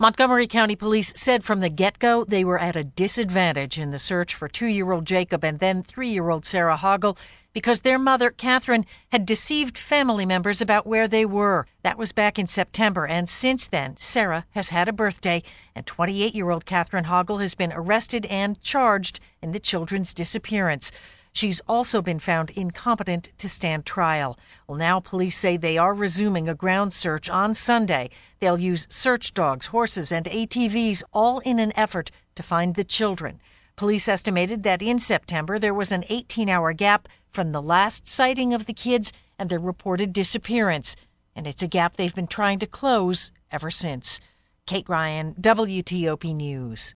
Montgomery County Police said from the get-go they were at a disadvantage in the search for 2-year-old Jacob and then 3-year-old Sarah Hoggle because their mother, Catherine, had deceived family members about where they were. That was back in September, and since then, Sarah has had a birthday, and 28-year-old Catherine Hoggle has been arrested and charged in the children's disappearance. She's also been found incompetent to stand trial. Well, now police say they are resuming a ground search on Sunday. They'll use search dogs, horses, and ATVs, all in an effort to find the children. Police estimated that in September there was an 18-hour gap from the last sighting of the kids and their reported disappearance. And it's a gap they've been trying to close ever since. Kate Ryan, WTOP News.